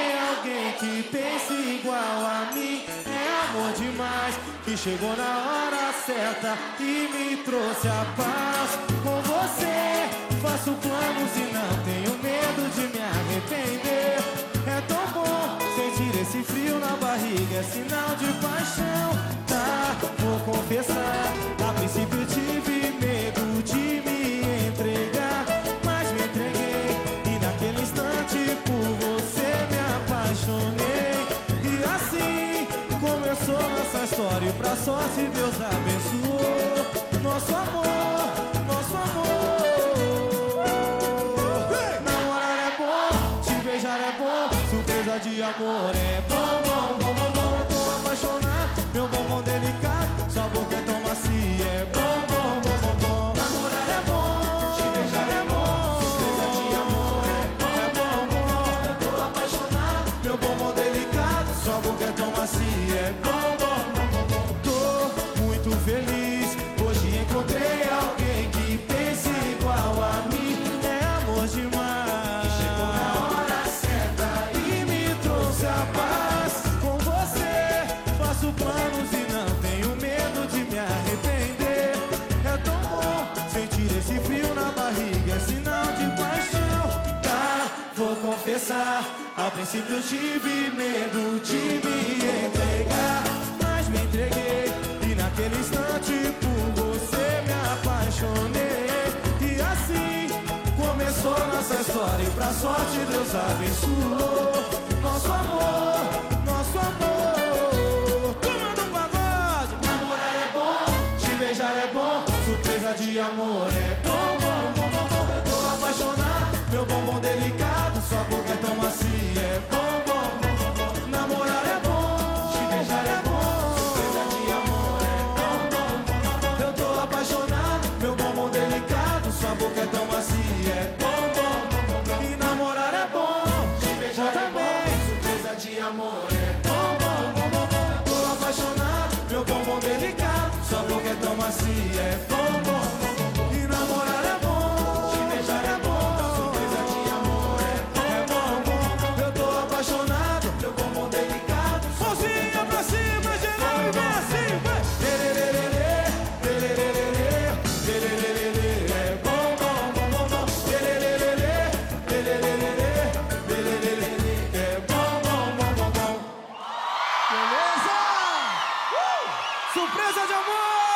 encontrei alguém que pense igual a mim. É amor demais, que chegou na hora certa e me trouxe a paz. Com você faço planos e não tenho medo de me arrepender. É tão bom sentir esse frio na barriga, é sinal de paixão. Tá, vou confessar, a princípio tive medo de me entregar, mas me entreguei e naquele instante por você me apaixonei. E assim começou nossa história e pra sorte Deus abençoou nosso amor, nosso amor. Namorar é bom, te beijar é bom, surpresa de amor é bom, bom, bom, bom, bom. Tô apaixonado, meu bombom delicado, sua boca é tão macia, é bom, bom, bom, bom, bom. Namorar é bom, te beijar é bom, surpresa de amor é bom, bom. Eu tô apaixonado, meu bombom delicado, sua boca é tão macia, é bom, bom, bom, bom, bom. Tô muito feliz, hoje encontrei alguém que pense igual a mim. É amor demais, que chegou na hora certa e me trouxe a paz. Com você faço planos e não tenho medo de me arrepender. É tão bom sentir esse frio na barriga, é sinal de paixão. Tá, vou confessar, ao princípio eu tive medo de me entregar, mas me entreguei e naquele instante por você me apaixonei. E assim começou nossa história e pra sorte Deus abençoou nosso amor, nosso amor. Turma do pagode. Namorar é bom, te beijar é bom, surpresa de amor é bom, bom, bom, bom, bom. Eu tô apaixonado, meu bombom delicado, sua boca é tão macia, é bom, bom, bom, bom, bom. Namorar é bom, te beijar é bom, surpresa de amor é bom, bom, bom, bom, bom. Eu tô apaixonado, meu bombom delicado, sua boca é tão macia, é bom, bom, bom, bom, bom. E namorar é bom, te beijar é bom, surpresa de amor é bom, bom, bom, bom, bom. Eu tô apaixonado, meu bombom delicado, sua boca é tão macia, é bom, bom, bom, bom, bom. E namorar é bom, te beijar é bom, surpresa de amor é bom, bom, bom. Eu tô apaixonado, meu bombom delicado. Mãozinha pra cima, geral e vai assim, vai. Lelelelele, lelelelele, lelelelele, é bom, bom, bom, bom, bom. Lelelelele, lelelelele, lelelelele, é bom, bom, bom, bom, bom. Beleza? Surpresa de amor!